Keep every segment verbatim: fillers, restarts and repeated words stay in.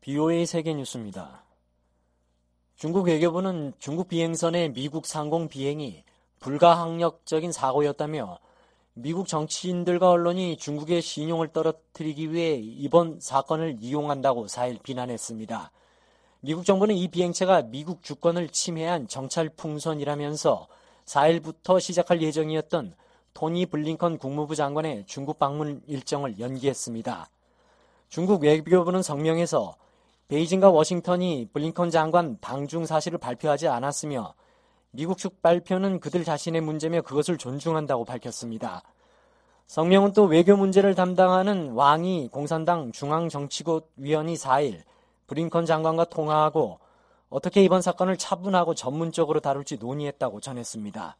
비오에이 세계뉴스입니다. 중국 외교부는 중국 비행선의 미국 상공 비행이 불가항력적인 사고였다며 미국 정치인들과 언론이 중국의 신용을 떨어뜨리기 위해 이번 사건을 이용한다고 사일 비난했습니다. 미국 정부는 이 비행체가 미국 주권을 침해한 정찰 풍선이라면서 사일부터 시작할 예정이었던 토니 블링컨 국무부 장관의 중국 방문 일정을 연기했습니다. 중국 외교부는 성명에서 베이징과 워싱턴이 블링컨 장관 방중 사실을 발표하지 않았으며 미국 측 발표는 그들 자신의 문제며 그것을 존중한다고 밝혔습니다. 성명은 또 외교 문제를 담당하는 왕이 공산당 중앙정치국위원이 사일 블링컨 장관과 통화하고 어떻게 이번 사건을 차분하고 전문적으로 다룰지 논의했다고 전했습니다.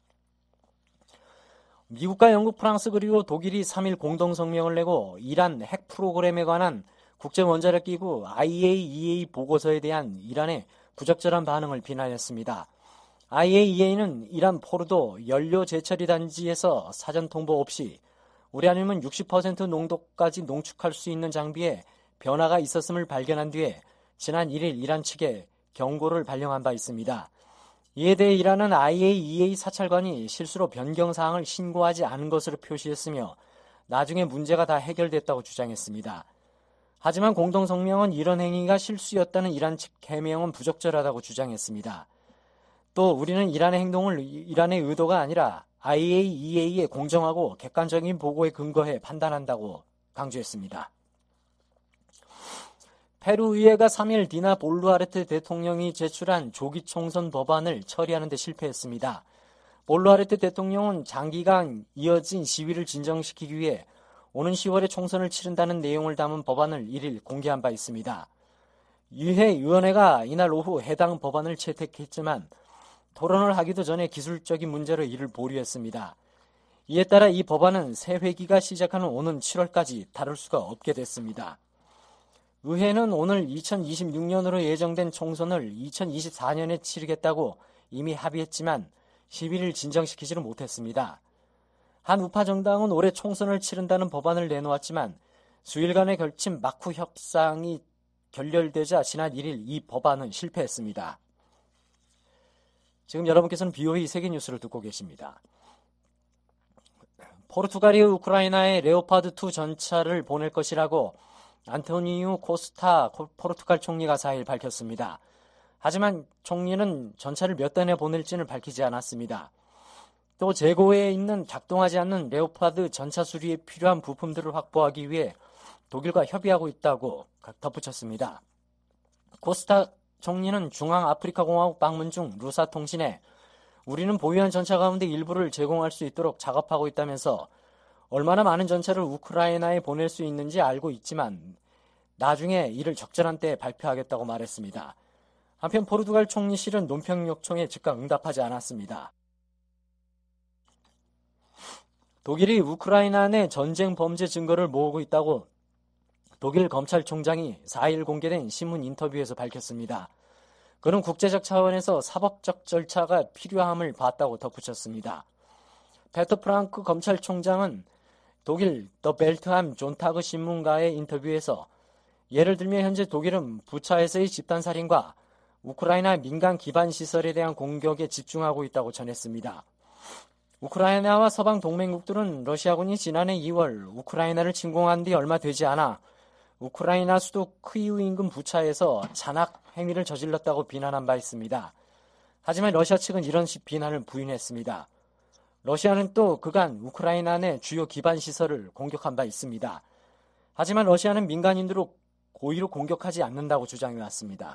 미국과 영국, 프랑스 그리고 독일이 삼일 공동성명을 내고 이란 핵 프로그램에 관한 국제원자력기구 아이에이이에이 보고서에 대한 이란의 부적절한 반응을 비난했습니다. 아이에이이에이는 이란 포르도 연료 재처리 단지에서 사전 통보 없이 우라늄은 육십 퍼센트 농도까지 농축할 수 있는 장비에 변화가 있었음을 발견한 뒤에 지난 일일 이란 측에 경고를 발령한 바 있습니다. 이에 대해 이란은 아이에이이에이 사찰관이 실수로 변경 사항을 신고하지 않은 것으로 표시했으며 나중에 문제가 다 해결됐다고 주장했습니다. 하지만 공동성명은 이런 행위가 실수였다는 이란 측 해명은 부적절하다고 주장했습니다. 또 우리는 이란의 행동을 이란의 의도가 아니라 아이에이이에이의 공정하고 객관적인 보고에 근거해 판단한다고 강조했습니다. 페루 의회가 삼일 디나 볼루아르테 대통령이 제출한 조기 총선 법안을 처리하는 데 실패했습니다. 볼루아르테 대통령은 장기간 이어진 시위를 진정시키기 위해 오는 시월에 총선을 치른다는 내용을 담은 법안을 일일 공개한 바 있습니다. 의회위원회가 이날 오후 해당 법안을 채택했지만 토론을 하기도 전에 기술적인 문제로 이를 보류했습니다. 이에 따라 이 법안은 새 회기가 시작하는 오는 칠월까지 다룰 수가 없게 됐습니다. 의회는 오늘 이천이십육 년으로 예정된 총선을 이천이십사 년에 치르겠다고 이미 합의했지만 시위를 진정시키지를 못했습니다. 한 우파 정당은 올해 총선을 치른다는 법안을 내놓았지만 수일간에 걸친 막후 협상이 결렬되자 지난 일일 이 법안은 실패했습니다. 지금 여러분께서는 비오에이 세계뉴스를 듣고 계십니다. 포르투갈이 우크라이나에 레오파드 투 전차를 보낼 것이라고 안토니우 코스타 포르투갈 총리가 사일 밝혔습니다. 하지만 총리는 전차를 몇 대나 보낼지는 밝히지 않았습니다. 또 재고에 있는 작동하지 않는 레오파드 전차 수리에 필요한 부품들을 확보하기 위해 독일과 협의하고 있다고 덧붙였습니다. 코스타 총리는 중앙아프리카공화국 방문 중 루사통신에 우리는 보유한 전차 가운데 일부를 제공할 수 있도록 작업하고 있다면서 얼마나 많은 전차를 우크라이나에 보낼 수 있는지 알고 있지만 나중에 이를 적절한 때에 발표하겠다고 말했습니다. 한편 포르투갈 총리실은 논평 요청에 즉각 응답하지 않았습니다. 독일이 우크라이나 내 전쟁 범죄 증거를 모으고 있다고 독일 검찰총장이 사일 공개된 신문 인터뷰에서 밝혔습니다. 그는 국제적 차원에서 사법적 절차가 필요함을 봤다고 덧붙였습니다. 페터 프랑크 검찰총장은 독일 더 벨트함 존타그 신문가의 인터뷰에서 예를 들면 현재 독일은 부차에서의 집단살인과 우크라이나 민간 기반 시설에 대한 공격에 집중하고 있다고 전했습니다. 우크라이나와 서방 동맹국들은 러시아군이 지난해 이월 우크라이나를 침공한 뒤 얼마 되지 않아 우크라이나 수도 크이우 인근 부차에서 잔악 행위를 저질렀다고 비난한 바 있습니다. 하지만 러시아 측은 이런 비난을 부인했습니다. 러시아는 또 그간 우크라이나 내 주요 기반 시설을 공격한 바 있습니다. 하지만 러시아는 민간인들을 고의로 공격하지 않는다고 주장해왔습니다.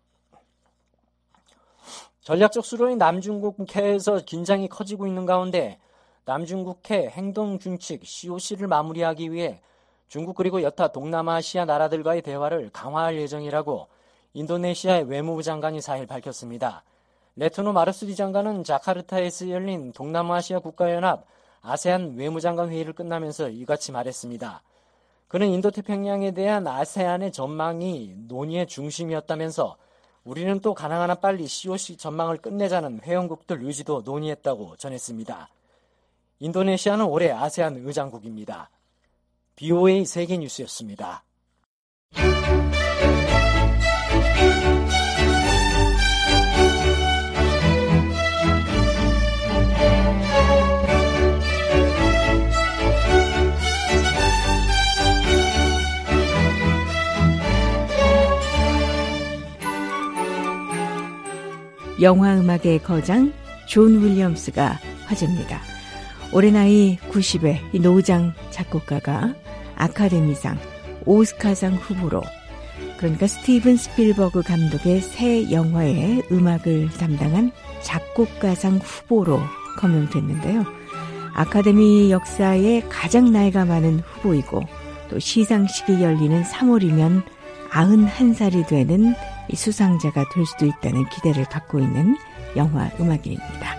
전략적 수로인 남중국해에서 긴장이 커지고 있는 가운데 남중국해 행동준칙 씨오씨를 마무리하기 위해 중국 그리고 여타 동남아시아 나라들과의 대화를 강화할 예정이라고 인도네시아의 외무부 장관이 사일 밝혔습니다. 레토노 마르수디 장관은 자카르타에서 열린 동남아시아 국가연합 아세안 외무장관 회의를 끝나면서 이같이 말했습니다. 그는 인도태평양에 대한 아세안의 전망이 논의의 중심이었다면서 우리는 또 가능한 한 빨리 씨오씨 전망을 끝내자는 회원국들 의지도 논의했다고 전했습니다. 인도네시아는 올해 아세안 의장국입니다. 비오에이 세계뉴스였습니다. 영화 음악의 거장 존 윌리엄스가 화제입니다. 올해 나이 구십의 이 노장 작곡가가 아카데미상, 오스카상 후보로, 그러니까 스티븐 스필버그 감독의 새 영화의 음악을 담당한 작곡가상 후보로 거명됐는데요. 아카데미 역사에 가장 나이가 많은 후보이고 또 시상식이 열리는 삼월이면 아흔한 살이 되는 이 수상자가 될 수도 있다는 기대를 받고 있는 영화 음악인입니다.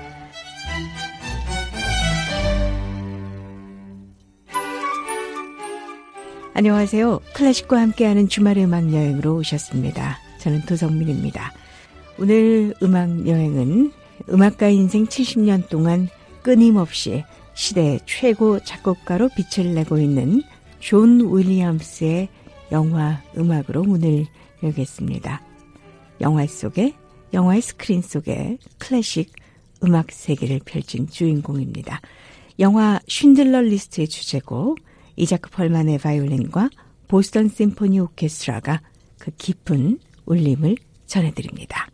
안녕하세요. 클래식과 함께하는 주말의 음악여행으로 오셨습니다. 저는 도성민입니다. 오늘 음악여행은 음악가 인생 칠십 년 동안 끊임없이 시대의 최고 작곡가로 빛을 내고 있는 존 윌리엄스의 영화 음악으로 문을 열겠습니다. 영화 속에, 영화의 스크린 속에 클래식 음악 세계를 펼친 주인공입니다. 영화 쉰들러 리스트의 주제곡, 이자크 펄만의 바이올린과 보스턴 심포니 오케스트라가 그 깊은 울림을 전해드립니다.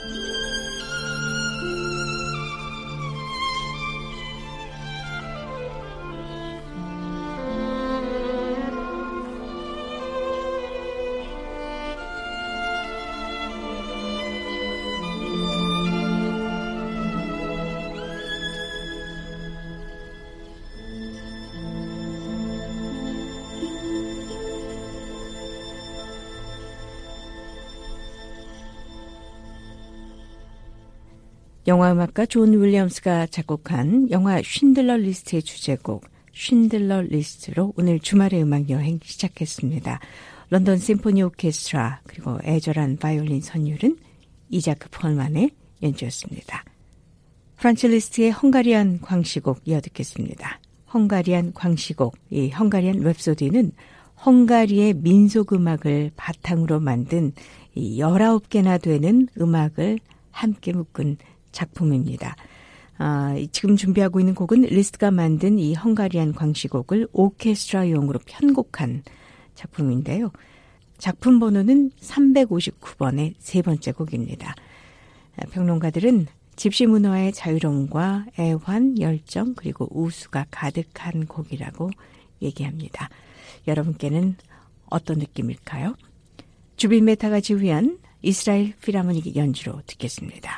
영화음악가 존 윌리엄스가 작곡한 영화 쉰들러 리스트의 주제곡 쉰들러 리스트로 오늘 주말의 음악여행 시작했습니다. 런던 심포니 오케스트라 그리고 애절한 바이올린 선율은 이자크 펄만의 연주였습니다. 프란츠 리스트의 헝가리안 광시곡 이어듣겠습니다. 헝가리안 광시곡, 이 헝가리안 랩소디는 헝가리의 민속음악을 바탕으로 만든 이 열아홉 개나 되는 음악을 함께 묶은 작품입니다. 아, 지금 준비하고 있는 곡은 리스트가 만든 이 헝가리안 광시곡을 오케스트라용으로 편곡한 작품인데요. 작품 번호는 삼백오십구 번의 세 번째 곡입니다. 평론가들은 집시 문화의 자유로움과 애환, 열정 그리고 우수가 가득한 곡이라고 얘기합니다. 여러분께는 어떤 느낌일까요? 주빈 메타가 지휘한 이스라엘 필하모닉 연주로 듣겠습니다.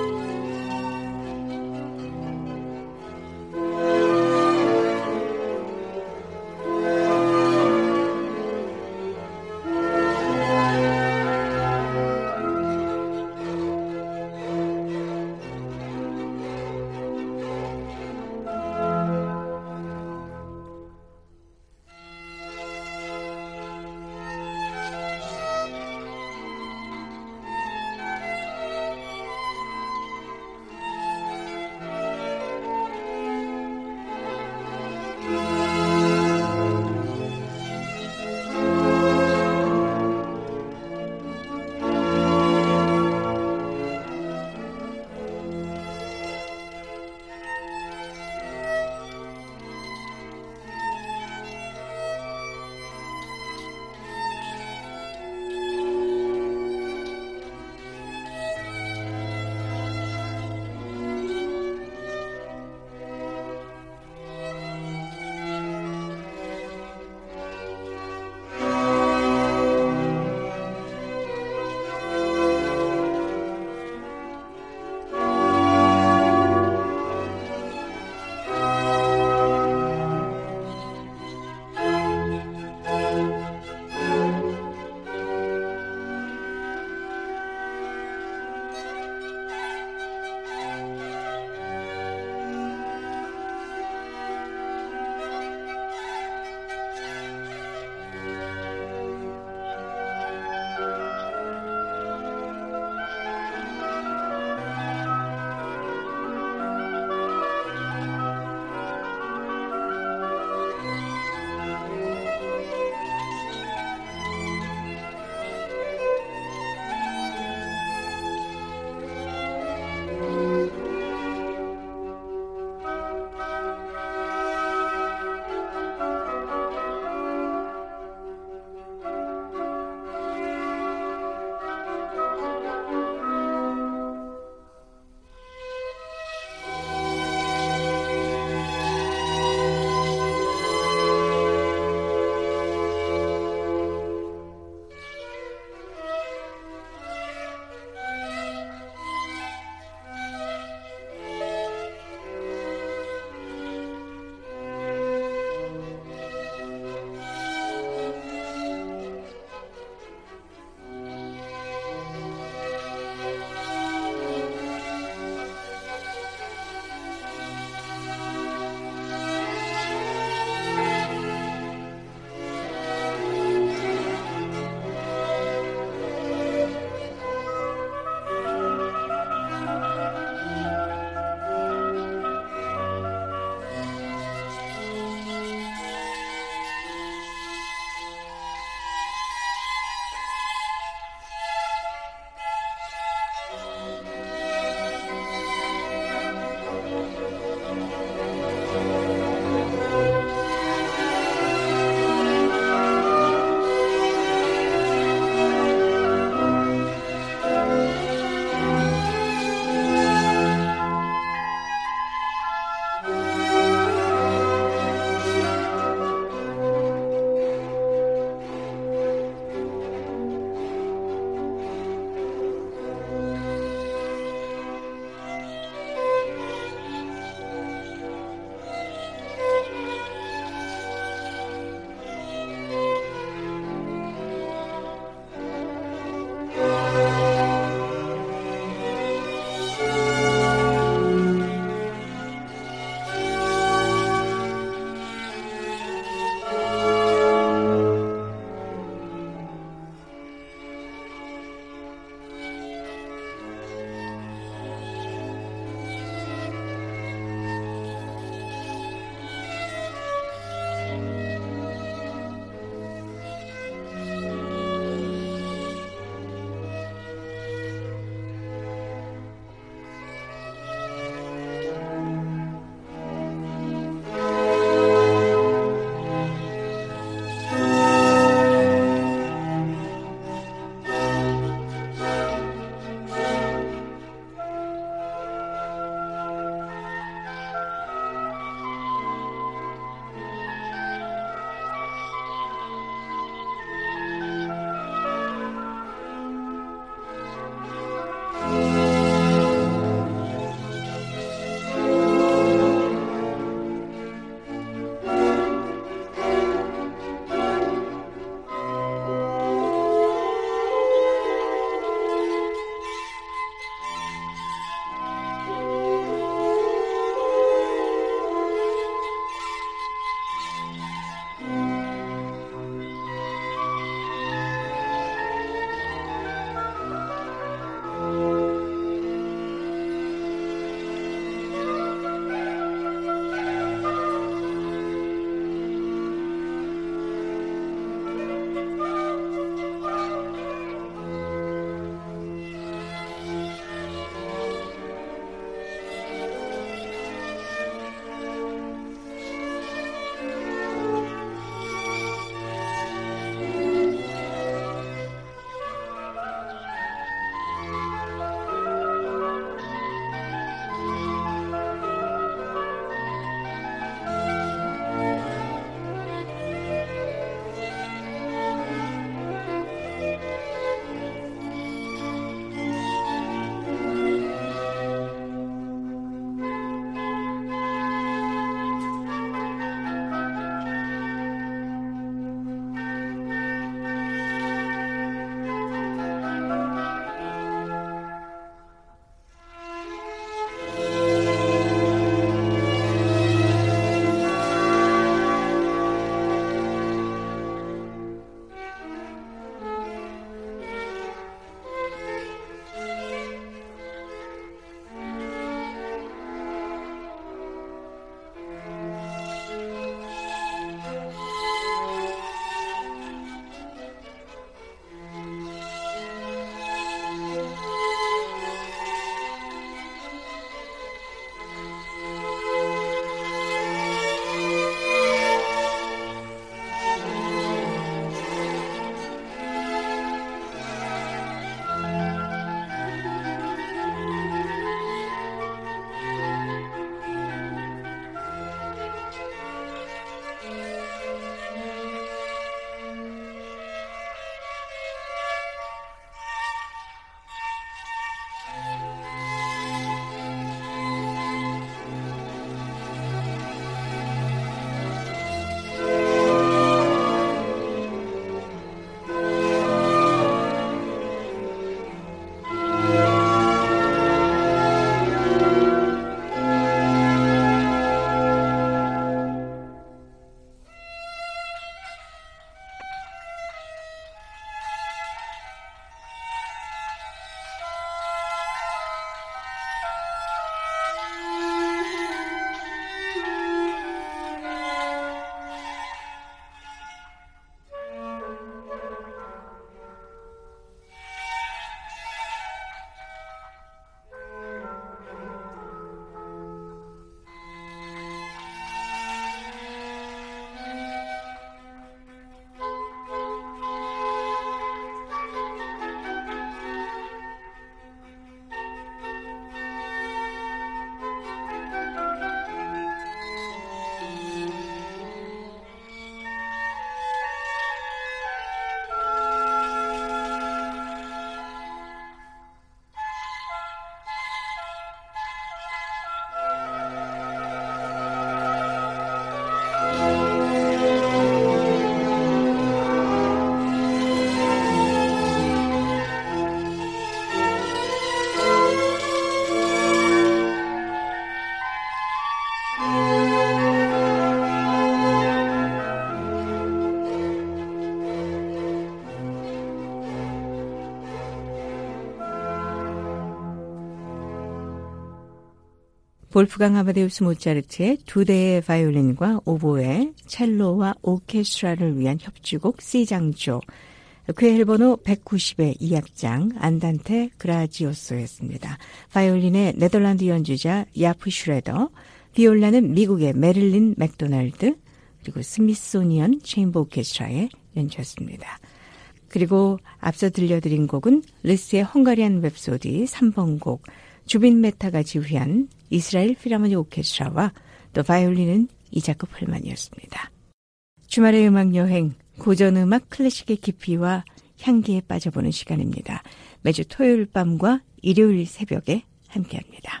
볼프강 아마데우스 모차르트의 두 대의 바이올린과 오보에, 첼로와 오케스트라를 위한 협주곡 C장조, 쾌헬 번호 백구십의 이 악장 안단테 그라지오소였습니다. 바이올린의 네덜란드 연주자 야프 슈레더, 비올라는 미국의 메릴린 맥도날드, 그리고 스미소니언 체인버 오케스트라의 연주였습니다. 그리고 앞서 들려드린 곡은 리스트의 헝가리안 랩소디 삼 번 곡, 주빈 메타가 지휘한 이스라엘 필하모니 오케스트라와 또 바이올린은 이자급 헐만이었습니다. 주말의 음악여행, 고전음악 클래식의 깊이와 향기에 빠져보는 시간입니다. 매주 토요일 밤과 일요일 새벽에 함께합니다.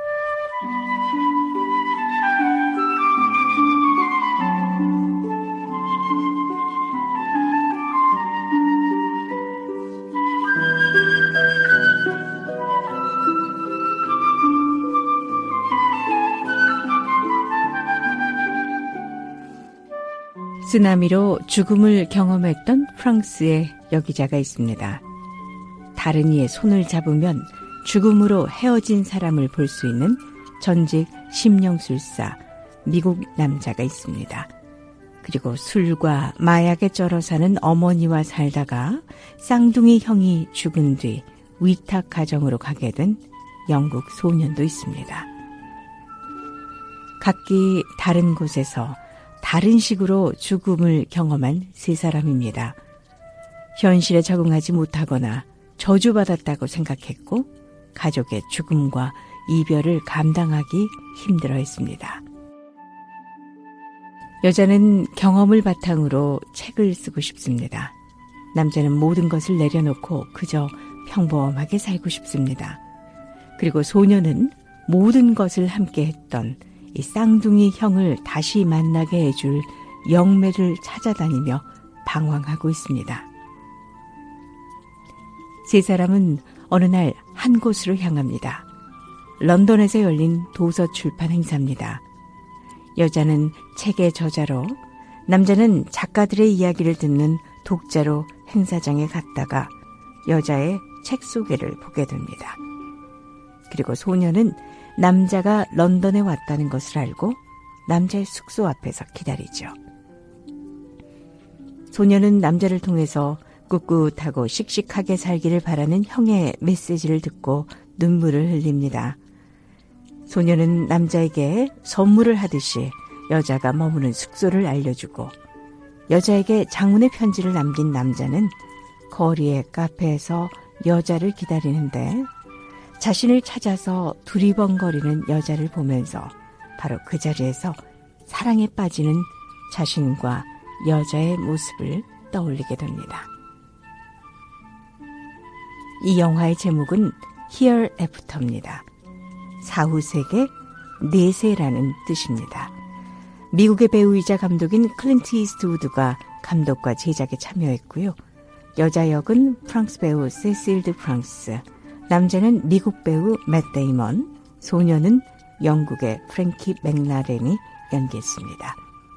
쓰나미로 죽음을 경험했던 프랑스의 여기자가 있습니다. 다른 이의 손을 잡으면 죽음으로 헤어진 사람을 볼 수 있는 전직 심령술사 미국 남자가 있습니다. 그리고 술과 마약에 쩔어 사는 어머니와 살다가 쌍둥이 형이 죽은 뒤 위탁 가정으로 가게 된 영국 소년도 있습니다. 각기 다른 곳에서 다른 식으로 죽음을 경험한 세 사람입니다. 현실에 적응하지 못하거나 저주받았다고 생각했고 가족의 죽음과 이별을 감당하기 힘들어했습니다. 여자는 경험을 바탕으로 책을 쓰고 싶습니다. 남자는 모든 것을 내려놓고 그저 평범하게 살고 싶습니다. 그리고 소녀는 모든 것을 함께 했던 이 쌍둥이 형을 다시 만나게 해줄 영매를 찾아다니며 방황하고 있습니다. 세 사람은 어느 날 한 곳으로 향합니다. 런던에서 열린 도서 출판 행사입니다. 여자는 책의 저자로, 남자는 작가들의 이야기를 듣는 독자로 행사장에 갔다가 여자의 책 소개를 보게 됩니다. 그리고 소녀는 남자가 런던에 왔다는 것을 알고 남자의 숙소 앞에서 기다리죠. 소녀는 남자를 통해서 꿋꿋하고 씩씩하게 살기를 바라는 형의 메시지를 듣고 눈물을 흘립니다. 소녀는 남자에게 선물을 하듯이 여자가 머무는 숙소를 알려주고, 여자에게 장문의 편지를 남긴 남자는 거리의 카페에서 여자를 기다리는데 자신을 찾아서 두리번거리는 여자를 보면서 바로 그 자리에서 사랑에 빠지는 자신과 여자의 모습을 떠올리게 됩니다. 이 영화의 제목은 Hereafter입니다. 사후세계, 내세라는 뜻입니다. 미국의 배우이자 감독인 클린트 이스트우드가 감독과 제작에 참여했고요. 여자 역은 프랑스 배우 세실 드 프랑스, 남자는 미국 배우 맷 데이먼, 소녀는 영국의 프랭키 맥라렌이 연기했습니다.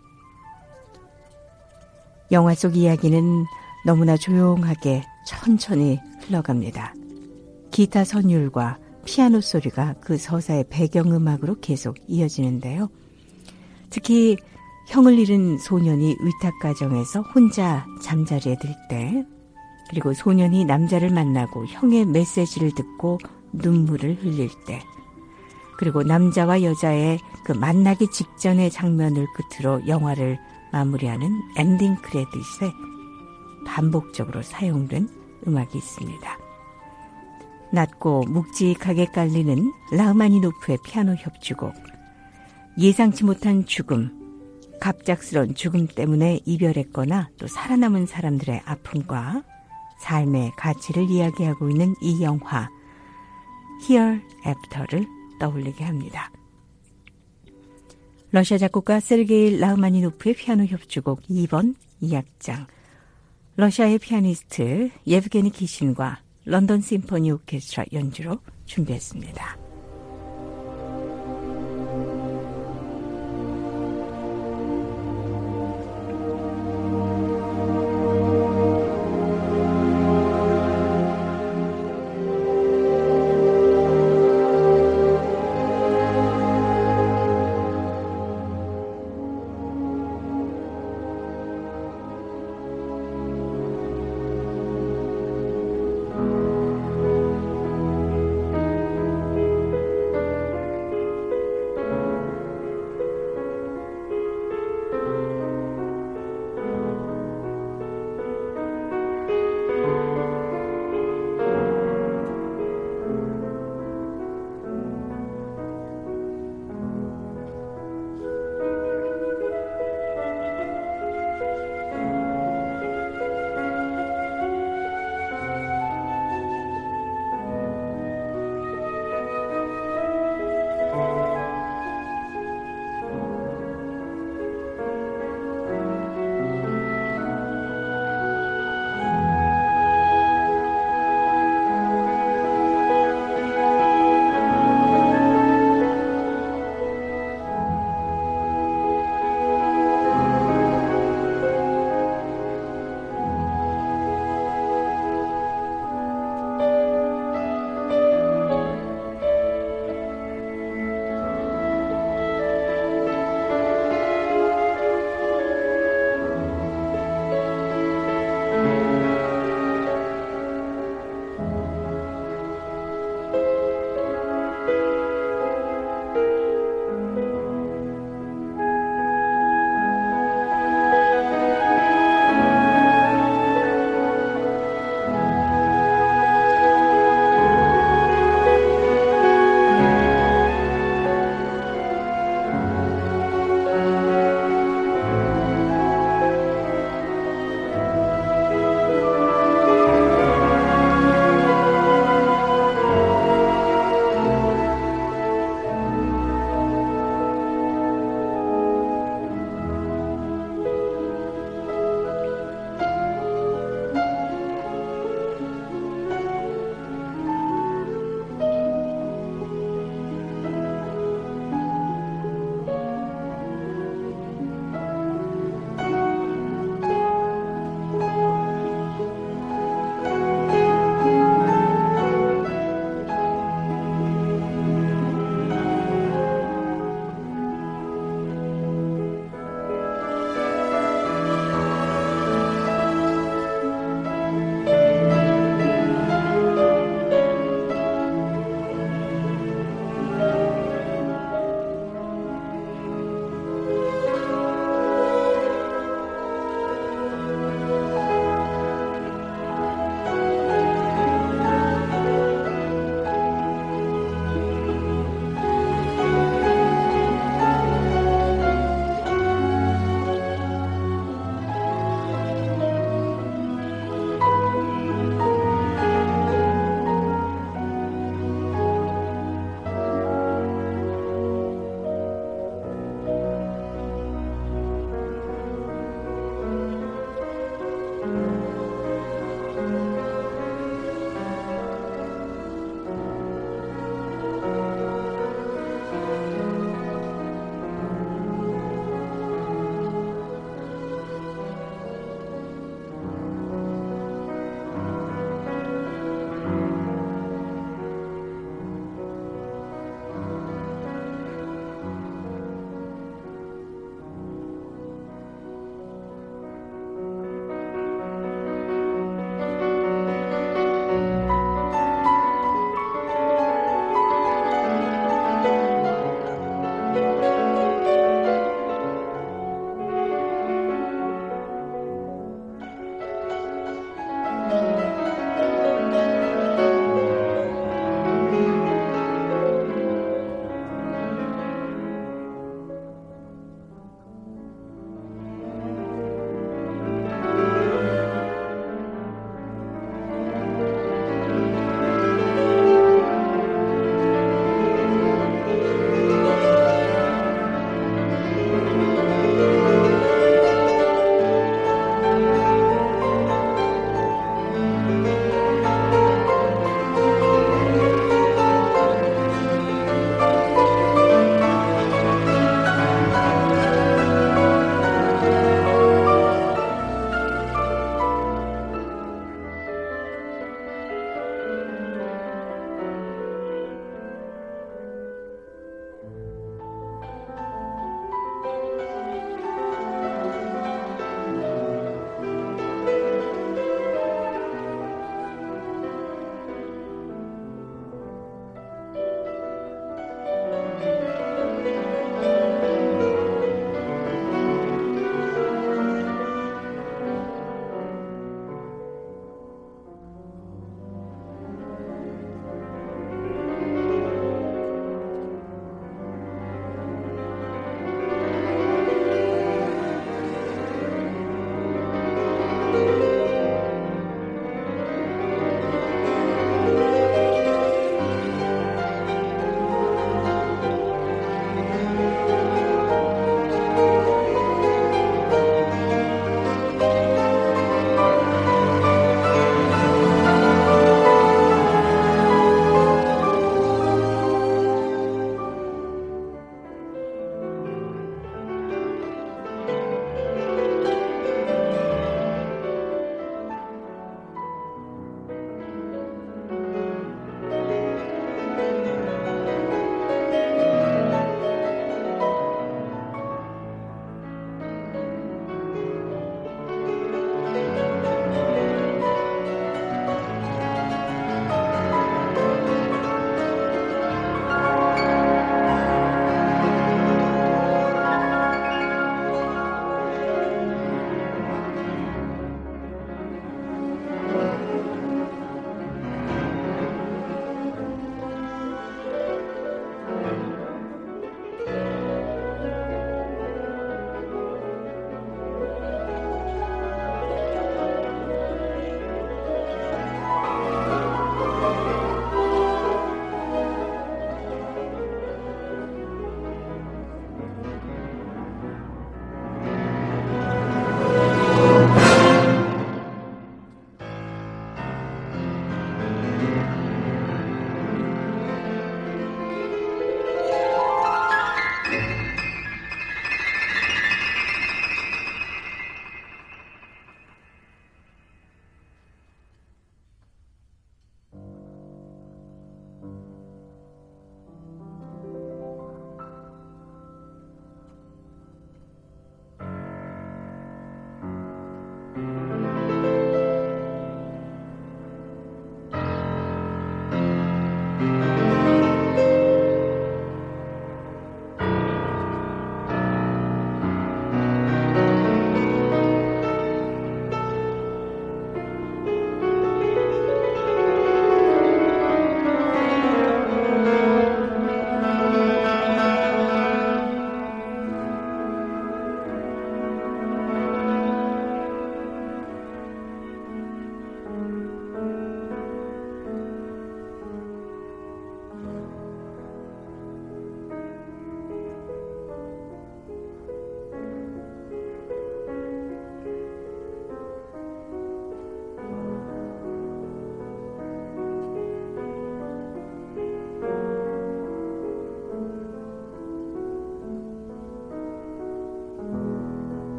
영화 속 이야기는 너무나 조용하게 천천히 흘러갑니다. 기타 선율과 피아노 소리가 그 서사의 배경음악으로 계속 이어지는데요. 특히 형을 잃은 소년이 위탁가정에서 혼자 잠자리에 들 때, 그리고 소년이 남자를 만나고 형의 메시지를 듣고 눈물을 흘릴 때, 그리고 남자와 여자의 그 만나기 직전의 장면을 끝으로 영화를 마무리하는 엔딩 크레딧에 반복적으로 사용된 음악이 있습니다. 낮고 묵직하게 깔리는 라흐마니노프의 피아노 협주곡, 예상치 못한 죽음, 갑작스런 죽음 때문에 이별했거나 또 살아남은 사람들의 아픔과 삶의 가치를 이야기하고 있는 이 영화 Hereafter를 떠올리게 합니다. 러시아 작곡가 세르게이 라흐마니노프의 피아노 협주곡 이 번 이 악장, 러시아의 피아니스트 예브게니 기신과 런던 심포니 오케스트라 연주로 준비했습니다.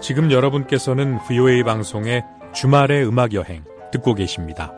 지금 여러분께서는 브이오에이 방송의 주말의 음악여행 듣고 계십니다.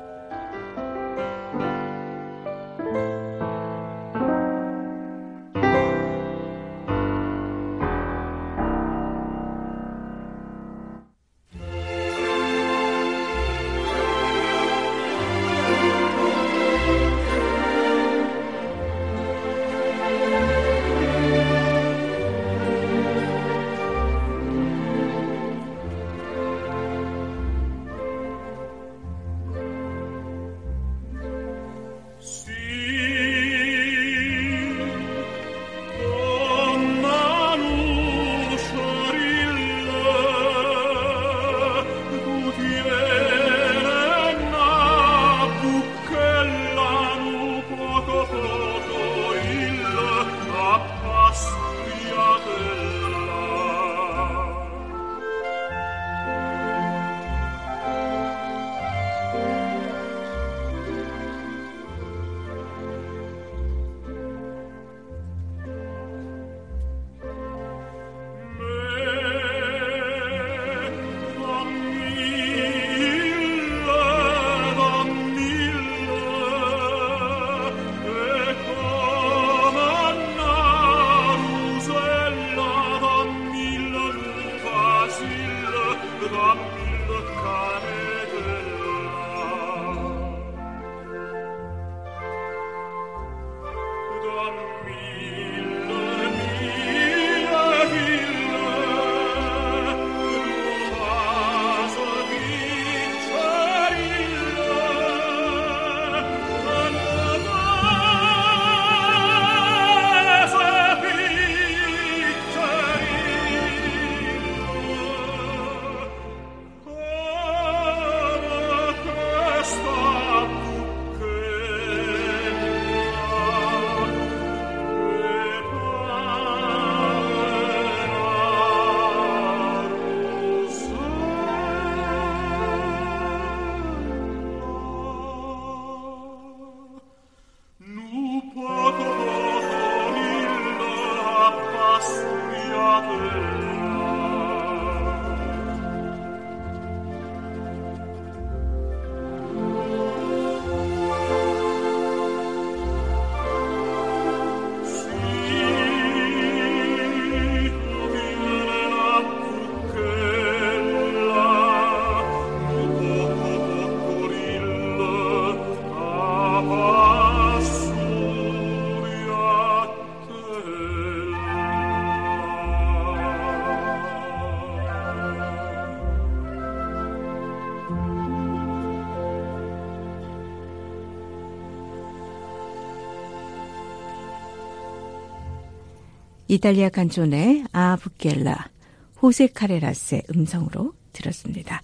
이탈리아 칸촌의 아 부켈라, 호세 카레라스의 음성으로 들었습니다.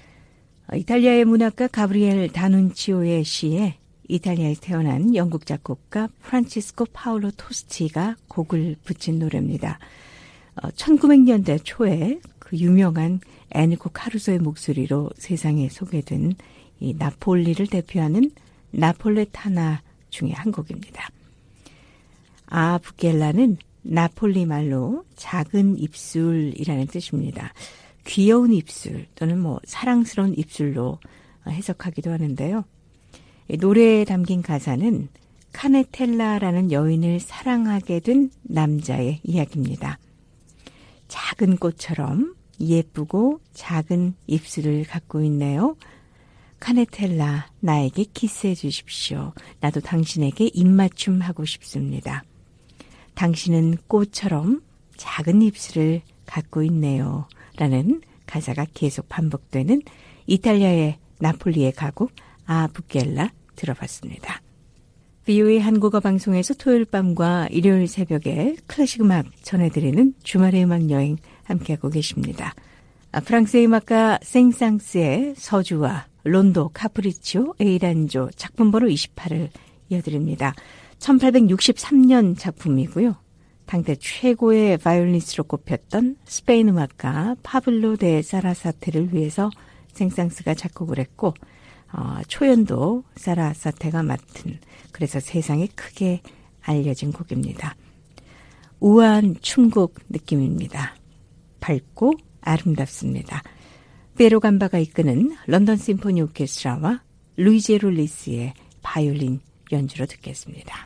이탈리아의 문학가 가브리엘 다눈치오의 시에 이탈리아에서 태어난 영국 작곡가 프란치스코 파울로 토스티가 곡을 붙인 노래입니다. 천구백 년대 초에 그 유명한 에니코 카루소의 목소리로 세상에 소개된 이 나폴리를 대표하는 나폴레타나 중에 한 곡입니다. 아 부켈라는 나폴리 말로 작은 입술이라는 뜻입니다. 귀여운 입술 또는 뭐 사랑스러운 입술로 해석하기도 하는데요. 노래에 담긴 가사는 카네텔라라는 여인을 사랑하게 된 남자의 이야기입니다. 작은 꽃처럼 예쁘고 작은 입술을 갖고 있네요. 카네텔라, 나에게 키스해 주십시오. 나도 당신에게 입맞춤 하고 싶습니다. 당신은 꽃처럼 작은 입술을 갖고 있네요. 라는 가사가 계속 반복되는 이탈리아의 나폴리의 가곡 아 부켈라 들어봤습니다. 브이오에이 한국어 방송에서 토요일 밤과 일요일 새벽에 클래식 음악 전해드리는 주말의 음악 여행 함께하고 계십니다. 프랑스의 음악가 생상스의 서주와 론도 카프리치오 에이란조 작품번호 이십팔을 이어드립니다. 천팔백육십삼 년 작품이고요. 당대 최고의 바이올리니스트로 꼽혔던 스페인 음악가 파블로 데 사라사테를 위해서 생상스가 작곡을 했고 어, 초연도 사라사테가 맡은 그래서 세상에 크게 알려진 곡입니다. 우아한 춤곡 느낌입니다. 밝고 아름답습니다. 페로 감바가 이끄는 런던 심포니 오케스트라와 루이지 롤리스의 바이올린 연주로 듣겠습니다.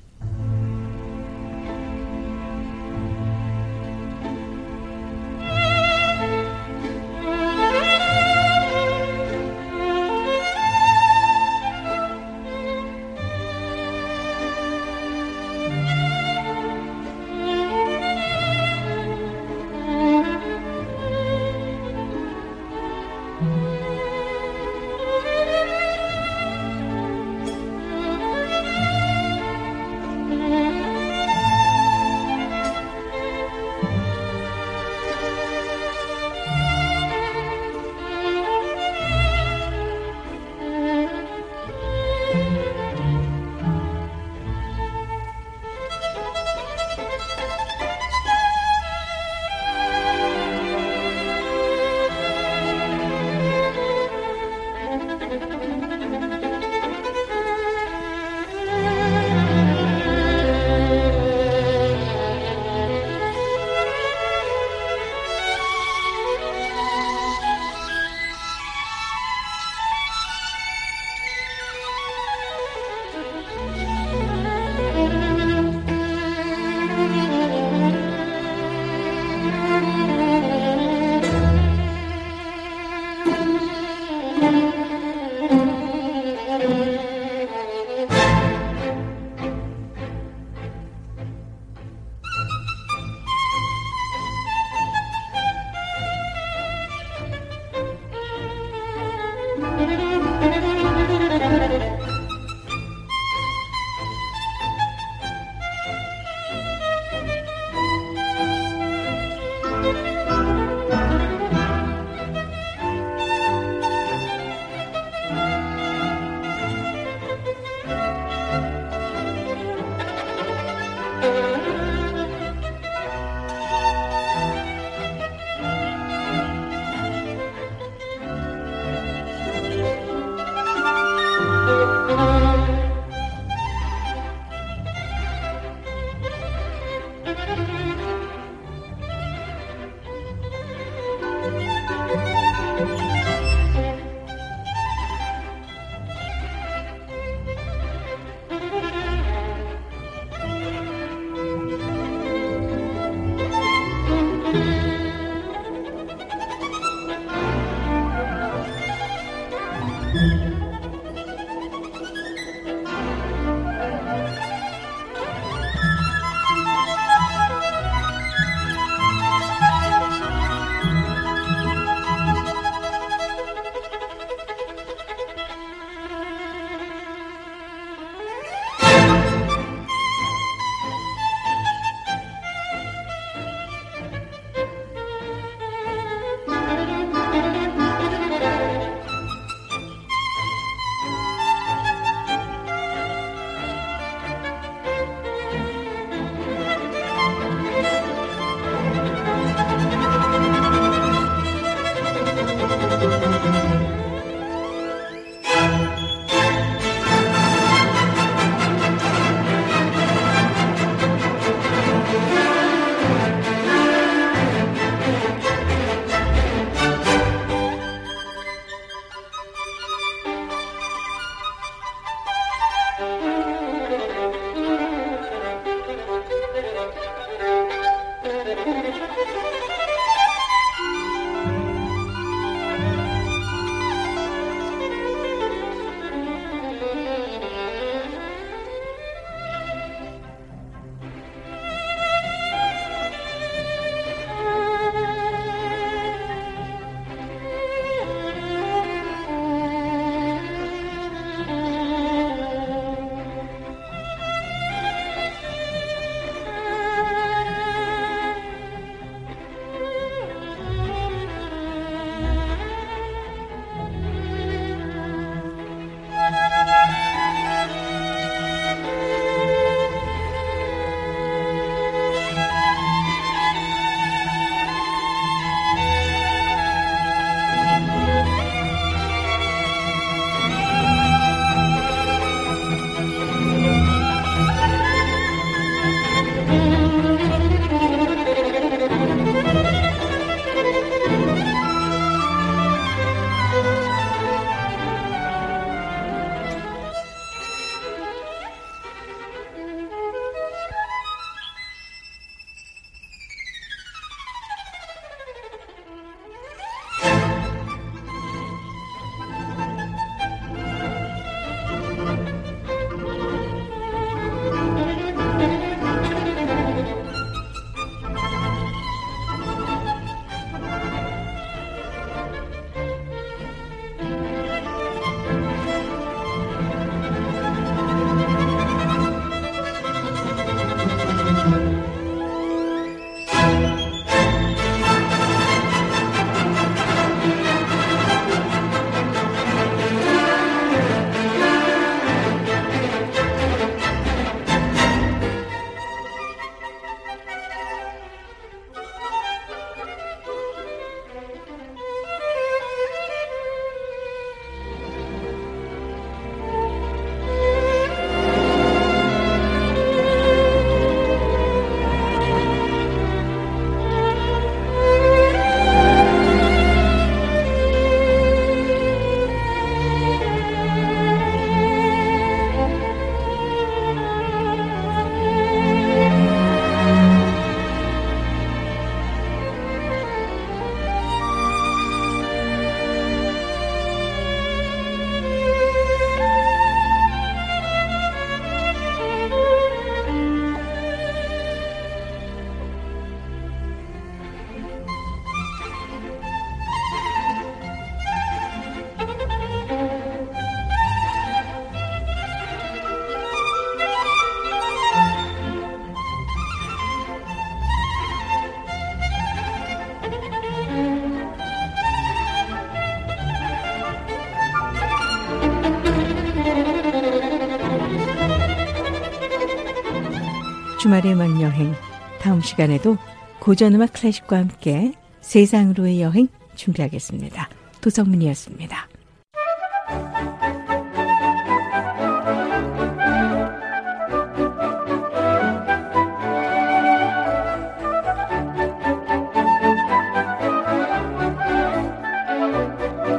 주말의 음악 여행, 다음 시간에도 고전음악 클래식과 함께 세상으로의 여행 준비하겠습니다. 도성문이었습니다.